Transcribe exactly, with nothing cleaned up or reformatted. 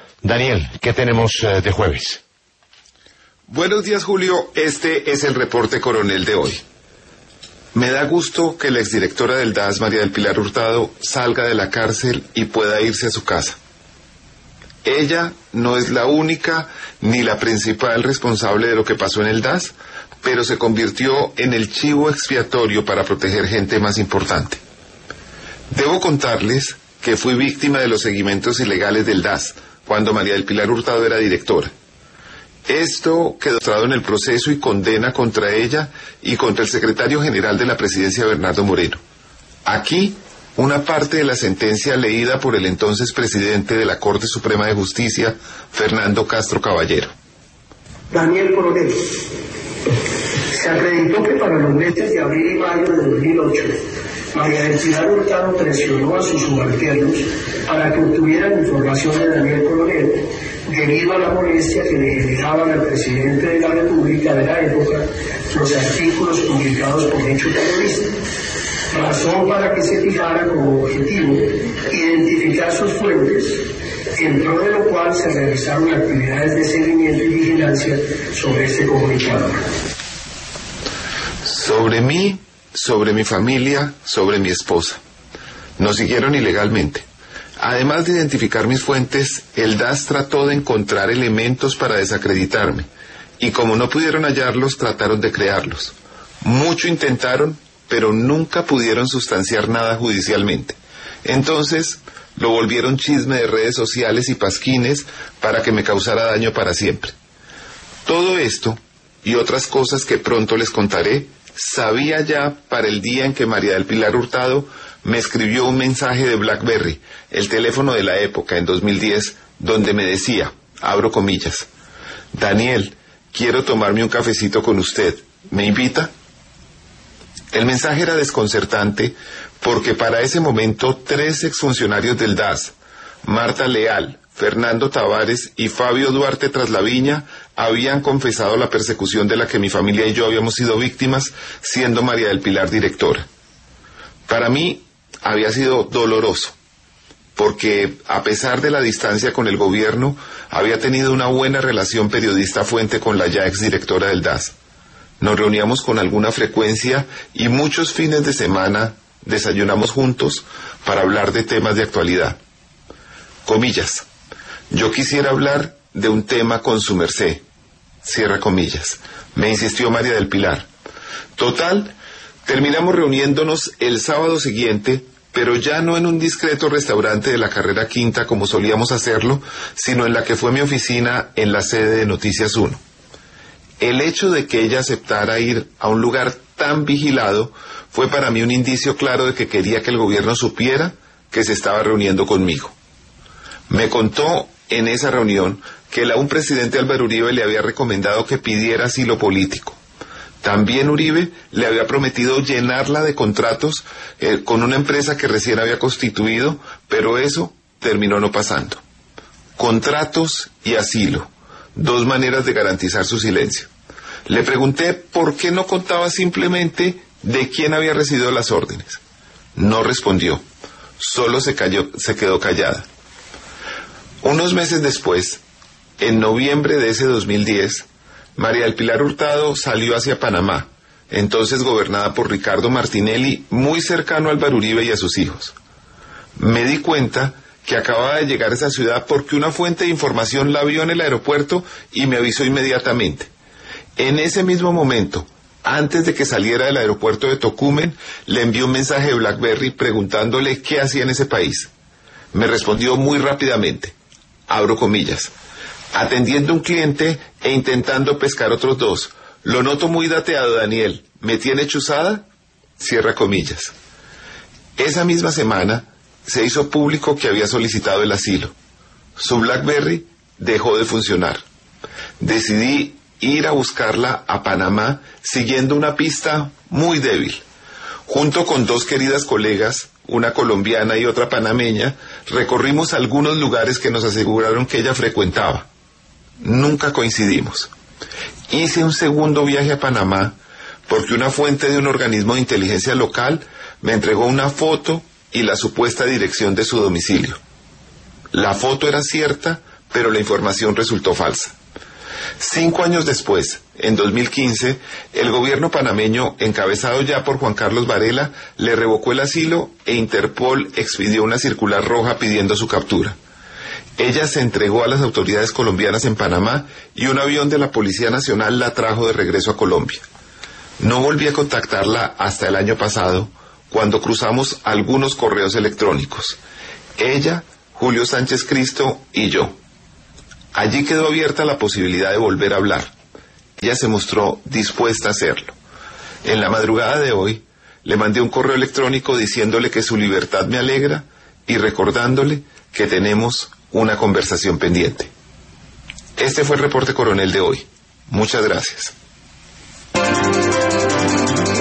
Daniel, ¿qué tenemos eh, de jueves? Buenos días, Julio. Este es el reporte coronel de hoy. Me da gusto que la exdirectora del D A S, María del Pilar Hurtado, salga de la cárcel y pueda irse a su casa. Ella no es la única ni la principal responsable de lo que pasó en el D A S, pero se convirtió en el chivo expiatorio para proteger gente más importante. Debo contarles que fui víctima de los seguimientos ilegales del D A S cuando María del Pilar Hurtado era directora. Esto quedó demostrado en el proceso y condena contra ella y contra el secretario general de la presidencia, Bernardo Moreno. Aquí, una parte de la sentencia leída por el entonces presidente de la Corte Suprema de Justicia, Fernando Castro Caballero. Daniel Coronel, se acreditó que para los meses de abril y mayo de dos mil ocho, María del Pilar Hurtado presionó a sus subalternos para que obtuvieran información de Daniel Coronel debido a la molestia que le generaban al presidente de la República de la época los artículos publicados por dicho periodista, razón para que se fijara como objetivo identificar sus fuentes, en pro de lo cual se realizaron actividades de seguimiento y vigilancia sobre este comunicado. Sobre mí, sobre mi familia, sobre mi esposa. Nos siguieron ilegalmente. Además de identificar mis fuentes, el D A S trató de encontrar elementos para desacreditarme, y como no pudieron hallarlos, trataron de crearlos. Mucho intentaron, pero nunca pudieron sustanciar nada judicialmente. Entonces, lo volvieron chisme de redes sociales y pasquines para que me causara daño para siempre. Todo esto, y otras cosas que pronto les contaré, sabía ya para el día en que María del Pilar Hurtado me escribió un mensaje de BlackBerry, el teléfono de la época, en dos mil diez, donde me decía, abro comillas, Daniel, quiero tomarme un cafecito con usted, ¿me invita? El mensaje era desconcertante porque para ese momento tres exfuncionarios del D A S, Marta Leal, Fernando Tavares y Fabio Duarte Traslaviña, habían confesado la persecución de la que mi familia y yo habíamos sido víctimas, siendo María del Pilar directora. Para mí había sido doloroso, porque a pesar de la distancia con el gobierno, había tenido una buena relación periodista-fuente con la ya exdirectora del D A S. Nos reuníamos con alguna frecuencia y muchos fines de semana desayunamos juntos para hablar de temas de actualidad. Comillas, yo quisiera hablar de un tema con su merced, cierra comillas, me insistió María del Pilar. Total, terminamos reuniéndonos el sábado siguiente, pero ya no en un discreto restaurante de la Carrera Quinta como solíamos hacerlo, sino en la que fue mi oficina en la sede de Noticias uno. El hecho de que ella aceptara ir a un lugar tan vigilado fue para mí un indicio claro de que quería que el gobierno supiera que se estaba reuniendo conmigo. Me contó en esa reunión que el aún presidente Álvaro Uribe le había recomendado que pidiera asilo político. También Uribe le había prometido llenarla de contratos eh, con una empresa que recién había constituido, pero eso terminó no pasando. Contratos y asilo, dos maneras de garantizar su silencio. Le pregunté por qué no contaba simplemente de quién había recibido las órdenes. No respondió, solo se cayó, se quedó callada. Unos meses después, en noviembre de ese dos mil diez, María del Pilar Hurtado salió hacia Panamá, entonces gobernada por Ricardo Martinelli, muy cercano a Álvaro Uribe y a sus hijos. Me di cuenta que acababa de llegar a esa ciudad porque una fuente de información la vio en el aeropuerto y me avisó inmediatamente. En ese mismo momento, antes de que saliera del aeropuerto de Tocumen, le envió un mensaje de BlackBerry preguntándole qué hacía en ese país. Me respondió muy rápidamente, abro comillas, atendiendo un cliente e intentando pescar otros dos. Lo noto muy dateado, Daniel. ¿Me tiene chuzada? Cierra comillas. Esa misma semana se hizo público que había solicitado el asilo. Su BlackBerry dejó de funcionar. Decidí ir a buscarla a Panamá siguiendo una pista muy débil. Junto con dos queridas colegas, una colombiana y otra panameña, recorrimos algunos lugares que nos aseguraron que ella frecuentaba. Nunca coincidimos. Hice un segundo viaje a Panamá porque una fuente de un organismo de inteligencia local me entregó una foto y la supuesta dirección de su domicilio. La foto era cierta, pero la información resultó falsa. Cinco años después, en dos mil quince, el gobierno panameño, encabezado ya por Juan Carlos Varela, le revocó el asilo e Interpol expidió una circular roja pidiendo su captura. Ella se entregó a las autoridades colombianas en Panamá y un avión de la Policía Nacional la trajo de regreso a Colombia. No volví a contactarla hasta el año pasado, cuando cruzamos algunos correos electrónicos. Ella, Julio Sánchez Cristo y yo. Allí quedó abierta la posibilidad de volver a hablar. Ella se mostró dispuesta a hacerlo. En la madrugada de hoy, le mandé un correo electrónico diciéndole que su libertad me alegra y recordándole que tenemos una conversación pendiente. Este fue el reporte coronel de hoy. Muchas gracias.